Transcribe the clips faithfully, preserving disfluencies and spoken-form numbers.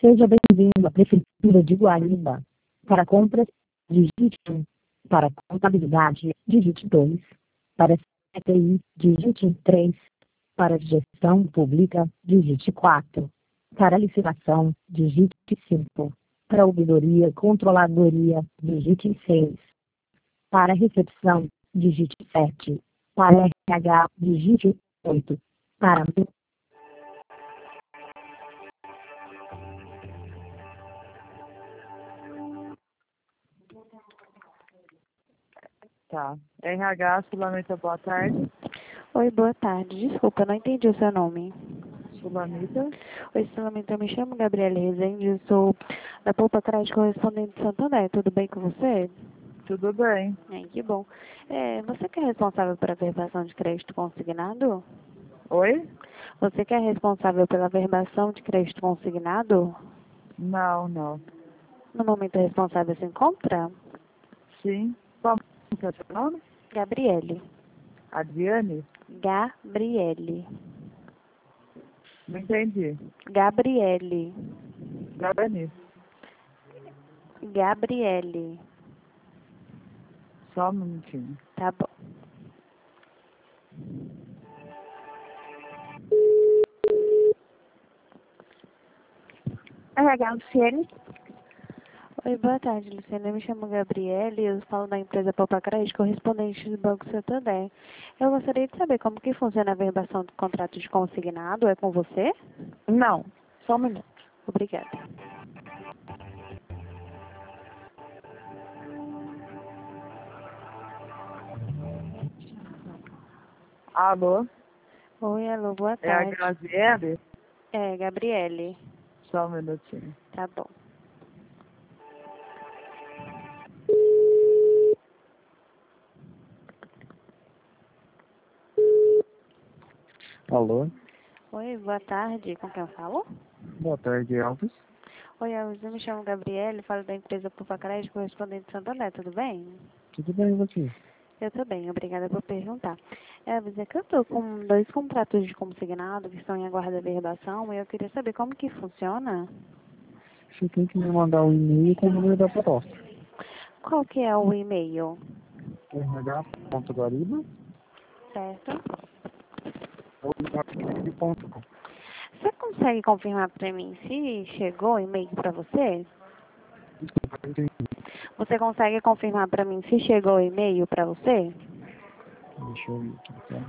Seja bem-vindo à Prefeitura de Guaíba. Para compras, digite um. Para contabilidade, digite dois. Para C T I, digite três. Para gestão pública, digite quatro. Para licitação, digite cinco. Para ouvidoria e controladoria, digite seis. Para recepção, digite sete. Para R H, digite oito. Para Tá. R H, Sulamita, boa tarde. Oi, boa tarde. Desculpa, não entendi o seu nome. Sulamita. Oi, Sulamita, eu me chamo Gabriela Rezende, eu sou da Poupa Crédito Correspondente de Santander. Tudo bem com você? Tudo bem. É, que bom. É, você que é responsável pela verbação de crédito consignado? Oi? Você que é responsável pela verbação de crédito consignado? Não, não. No momento o responsável se encontra? Sim. Qual é o seu nome? Gabriele. Adriane? Gabriele. Não entendi. Gabriele. Gabriane. Gabriele. Só um minutinho. Tá bom. R H, Luciene. Oi, boa tarde, Luciana. Eu me chamo Gabriele e eu falo da empresa Poupa Crédito, correspondente do Banco Santander. Eu gostaria de saber como que funciona a verbação do contrato de consignado. É com você? Não, só um minuto. Obrigada. Alô? Oi, alô, boa É a tarde. Graziele? É, Gabriele. Só um minutinho. Tá bom. Alô? Oi, boa tarde. Com quem eu falo? Boa tarde, Alves. Oi, Elvis. Eu me chamo Gabriele, falo da empresa Poupa Crédito, correspondente de Santander. Tudo bem? Tudo bem, e você? Eu tô bem, obrigada por perguntar. Elvis, é que eu tô com dois contratos de consignado que estão em aguarda de verbação e eu queria saber como que funciona. Você tem que me mandar um e-mail com o número da proposta. Qual que é o e-mail? r h ponto guariba Certo? arroba ponto com. Você consegue confirmar para mim se chegou o e-mail para você? Desculpa, eu entendi. Você consegue confirmar para mim se chegou o e-mail para você? Deixa eu ver aqui, tá?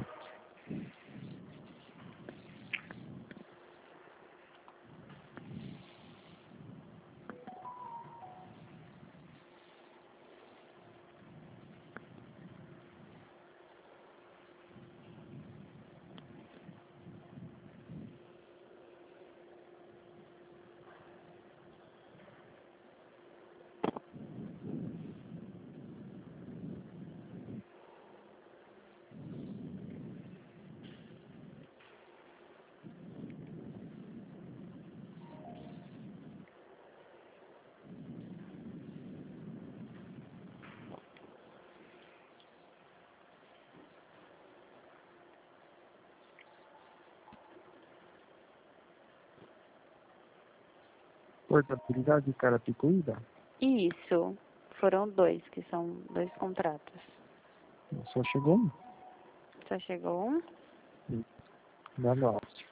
Portabilidade de Carapicuíba? Isso. Foram dois, que são dois contratos. Só chegou um. Só chegou um? Da Gáucia.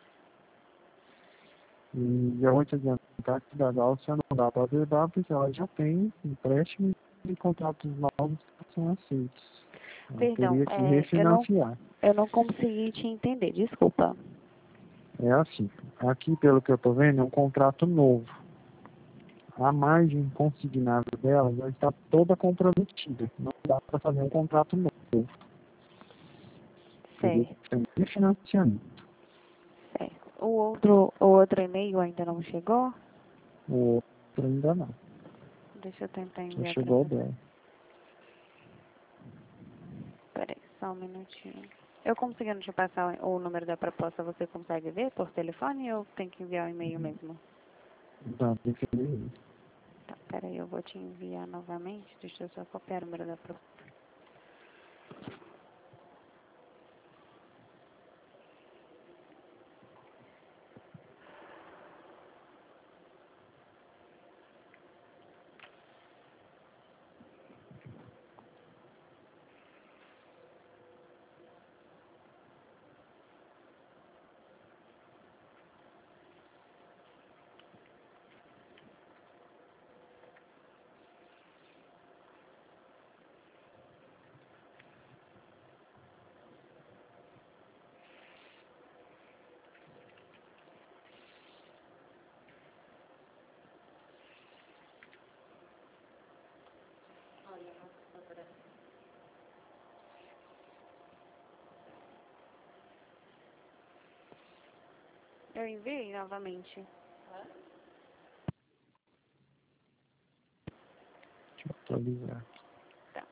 E já vou te adiantar que da Gáucia não dá para verbar, porque ela já tem empréstimo e contratos novos que são aceitos. Ela Perdão, teria que é, eu não, refinanciar. eu não consegui te entender, desculpa. É assim, aqui pelo que eu estou vendo é um contrato novo. A margem consignada dela já está toda comprometida. Não dá para fazer um contrato novo. Teria Certo, que ter um refinanciamento. certo. O outro, o outro e-mail ainda não chegou? O outro ainda não. Deixa eu tentar Só enviar para chegou o você. dela. Peraí, só um minutinho. Eu conseguindo te passar o o número da proposta, você consegue ver por telefone ou tem que enviar o e-mail mesmo? Tá, tem que ver. Tá, peraí, eu vou te enviar novamente. Deixa eu só copiar o número da proposta. Eu enviei novamente. Deixa eu atualizar. Tá.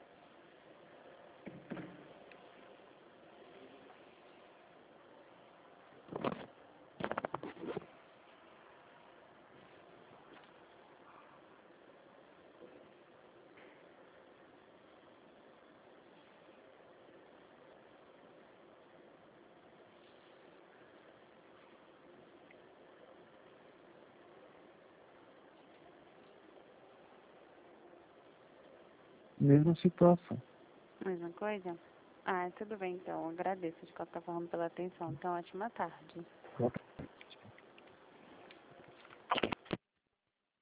Mesma situação. Mesma coisa? Ah, tudo bem então. Agradeço de qualquer forma pela atenção. Então, ótima tarde. Ok.